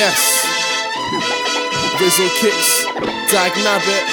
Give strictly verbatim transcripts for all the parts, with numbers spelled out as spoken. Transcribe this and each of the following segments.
Yes. Rizzle Kicks, Dag Nabbit.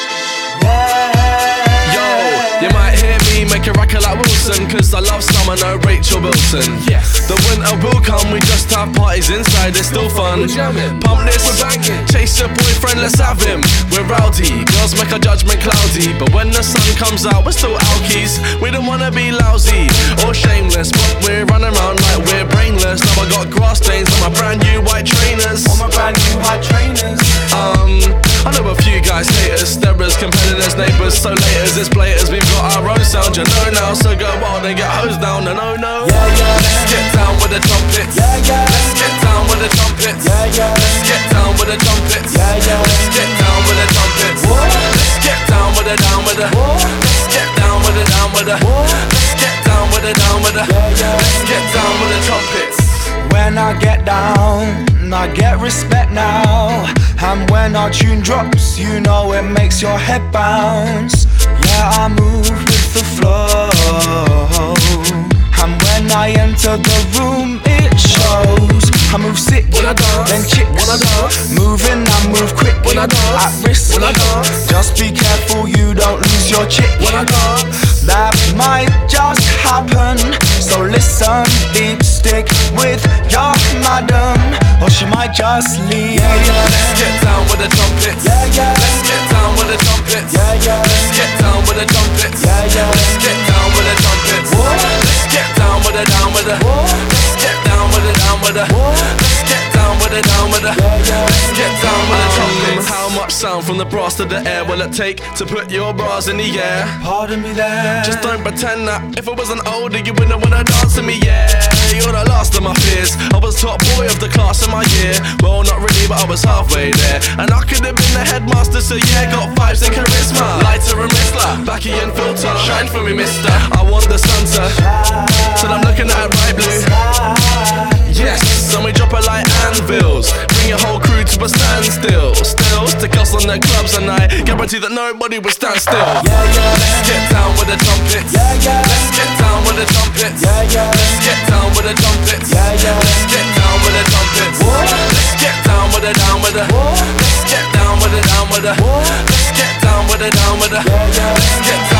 Yo, you might hear me make a record like Wilson, cause I love summer, no Rachel Wilson. Yes. The winter will come, we just have parties inside, it's still fun. We're jamming, Pump this, we're banging. Chase your boyfriend, let's have him. We're rowdy, girls make our judgment cloudy, but when the sun comes out, we're still alkies. We don't wanna be lousy or shameless, but we're running around like we're brainless. Now I got grass stains on my brand new white trainers. On my brand new white trainers. Um, I know a few guys hate us, sterers, competitors, neighbours, so laters, it's blaters, we've got our own sound, you know now, so go wild and get hosed down, no, no, no. Yeah, yeah. Let's get down with the trumpets. Yeah, yeah. Let's get down with the trumpets. Yeah, yeah. Let's get down with the trumpets. Yeah, yeah. Let's get down with the trumpets. Whoa. Let's get down with the down with the. Whoa. Let's get down with the down with the. Whoa. Let's get down with the down with the. Yeah, yeah. Let's get down with the trumpets. When I get down, I get respect now. And when our tune drops, you know it makes your head bounce. Yeah, I move with the flow. And when I enter the room, it shows. I move sick, When I dance, then chicks. when I dance, Moving, I move quick, when I dance, at risk. when I dance, Just be careful you don't lose your chick. when I dance. That might just happen, so listen deep, stick with your madam, or she might just leave. Yeah, yeah. Let's get down with the trumpets. Yeah, yeah. Let's get down with the trumpets. Yeah, yeah. Let's get down with the trumpets. Yeah, yeah. Let's get down with the trumpets. Whoa. Let's get down with the down with the. Whoa. Let's get down with the down with the. Whoa. Let's get down with the down with the. Yeah, yeah. Let's get down with the trumpets. How much sound from the brass to the air will it take to put your bras in the air? Pardon me there. Just don't pretend that if I wasn't older you wouldn't wanna dance to me, yeah. You're the last of my fears. I was top boy of the class in my year. Well, not really, but I was halfway there. And I could have been the headmaster, so yeah, got vibes and charisma. Lighter and Whistler, Backy and Filter, shine for me, mister. I want the Santa, till I'm looking at it bright blue. Yes, and we drop it like anvils. Bring your whole crew to a standstill. Still, stick us on the clubs and I guarantee that nobody will stand still. Yeah, yeah. Let's get down with the trumpets. Yeah, yeah. Let's get down with the trumpets. Yeah, yeah. Let's get down with the trumpets. Yeah, yeah. Let's get down with the trumpets. Whoa. Let's get down with the down with the. Whoa. Let's get down with the down with the. Whoa. Let's get down with the down with the. Yeah, yeah. Let's get down